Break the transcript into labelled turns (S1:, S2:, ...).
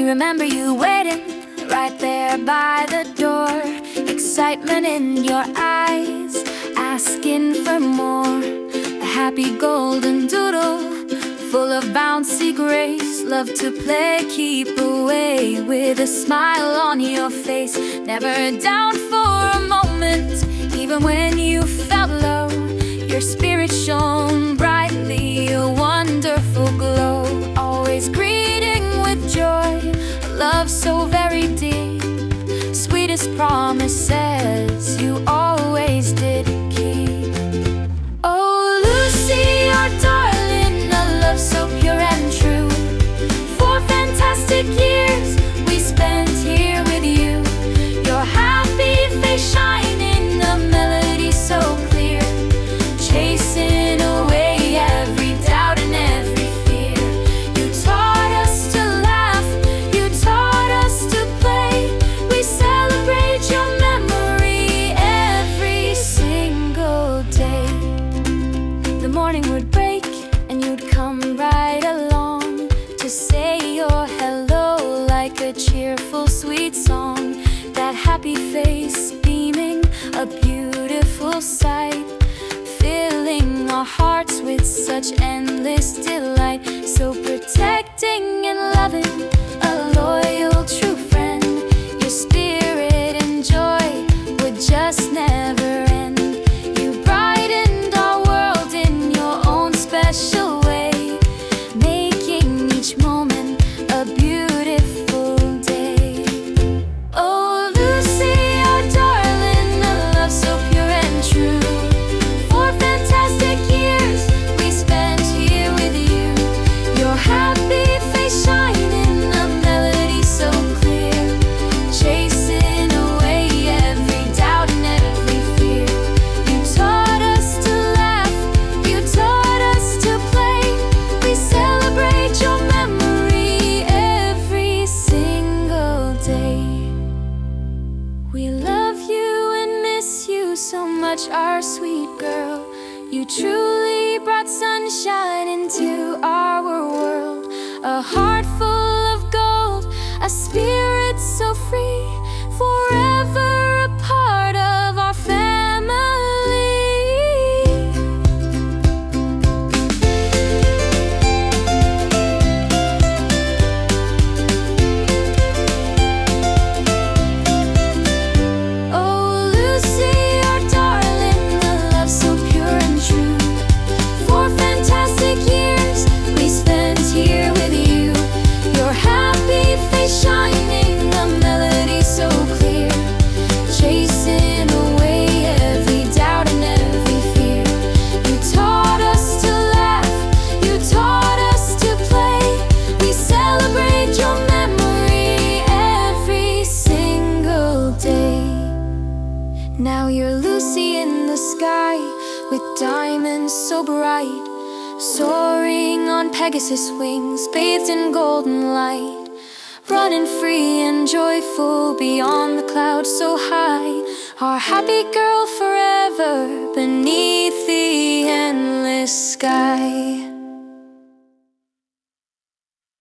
S1: We remember you waiting right there by the door, excitement in your eyes, asking for more. A happy golden doodle, full of bouncy grace. Love to play, keep away, with a smile on your face. Never down for a moment, even when you felt low. Your spirit shone brightly, a wonderful glow. Always greeting with joy, a love so very deep. Sweetest promises you always did keep. Oh, Lucy, our darling, a love so pure and true. 4 fantastic years we spent here with you. Your happy face shining, a melody so clear, chasing away every doubt and every fear. You taught us to laugh, you taught us to play. We celebrate your memory every single day. The morning would break and you'd come right along to say your hello like a cheerful sweet song. That happy face beaming, a beautiful sight, filling our hearts with such endless delight. So protecting and loving, a loyal true friend. Your spirit and joy would just never end. You brightened our world in your own special way, making each moment a beautiful day. Oh, Lucy, our darling, a love so pure and true. 4 fantastic years we spent here with you. Your happy face shining, a melody so clear, chasing away every doubt and every fear. You taught us to laugh, you taught us to play. We celebrate your memory every single day. We love you and miss you so much, our sweet girl. You truly brought sunshine into our world. A heart full of gold, a spirit so free, forever a part of our family. Oh, Lucy, our darling, a love so pure and true. 4 fantastic years we spent here with you. Your happy face shining, a melody so clear, chasing away every doubt and every fear. You taught us to laugh, you taught us to play. We celebrate your memory every single day. Now you're Lucy in the sky, with diamonds so bright, soaring on Pegasus wings, bathed in golden light, running free and joyful beyond the clouds so high. Our happy girl forever beneath the endless sky.